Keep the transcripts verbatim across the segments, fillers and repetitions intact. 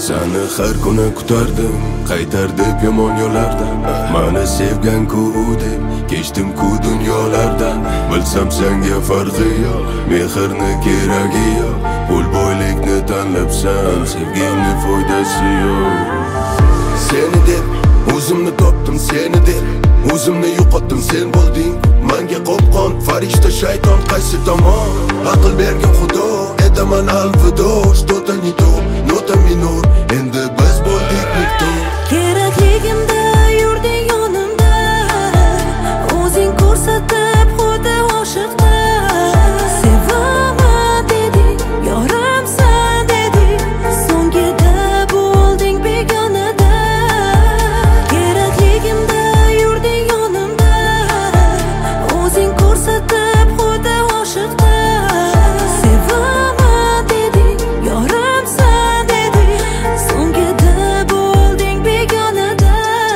Seni har kuni kutardim, qaytar deb yomon yo'lardan. Meni sevgan-ku deb kechdim-ku dunyolardan. Bilsam senga farqi yo'q, mehrni keragi yo'q. Pul boylikni tanlabsan, sevgimni foydasi yo'q. Seni deb o'zimni topdim, seni deb o'zimni yo'qotdim, sen bo'lding menga qopqon. Farishta shayton qaysi tomon? Aql bergan Xudo, etaman alvido. Что-то не то, нота minor. Endi biz bo'ldik nikto. Kerakligimda yurding yonimda, o'zing ko'rsatib xuddi oshiqdim. Sevaman deding, yorimsan deding, so'ngida bo'lding begonada. Kerakligimda yurding yonimda, o'zing ko'rsatib xuddi oshiqdim. Sevaman deding, yorimsan deding, so'ngida bo'lding begonada.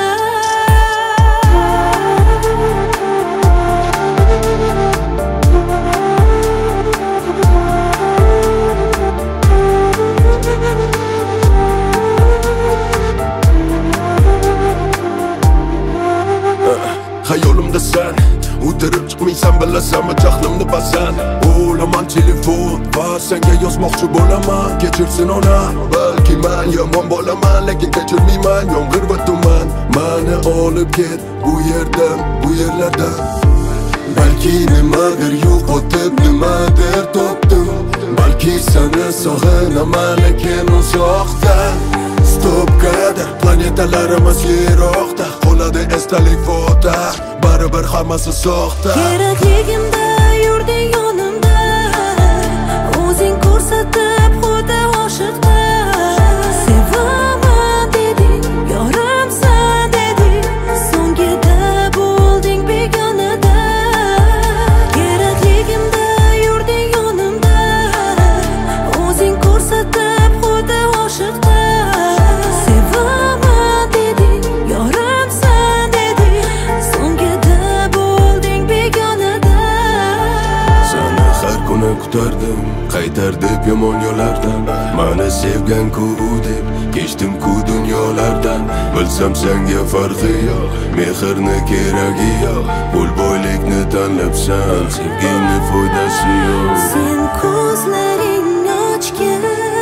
Hayolimda sen o'tirib chiqmaysan, bilasanmi jahlimni basan. O'laman telefon va senga yozmoqchi bo'laman. Kechirsin ona, balki men yomon bo'laman, lekin kechirmayman yomg'ir va tuman. Meni olib ket bu yerdan, bu yerlardan. Balki nimadir yo'qotib, nimadir topdim. Balki seni sog'inaman, lekin uzoqdan. Stopkada planetalarimiz yiroqda, qoladi esdalik fota, baribir hammasi soxta. Kerakligimda yurding yonimda, o'zing ko'rsatib xuddi oshiqdim. Sevaman deding, yorimsan deding, so'ngida bo'lding begonada. Kerakligimda yurding yonimda, o'zing ko'rsatib xuddi oshiqdim. Sevaman deding, yorimsan deding, so'ngida bo'lding begonada. Seni har kuni kutardim, qaytar deb yomon yo'lardan. Meni sevgan-ku deb kechdim-ku dunyolardan. Bilsam senga farqi yo'q, mehrni keragi yo'q. Pul boylikni tanlabsan, sevgimni foydasi yo'q. Sen ko'zlaringni ochgin,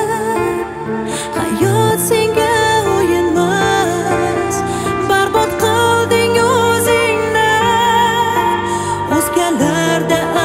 hayot senga o'yinmas. Barbod qilding o'zingni, o'zgalarda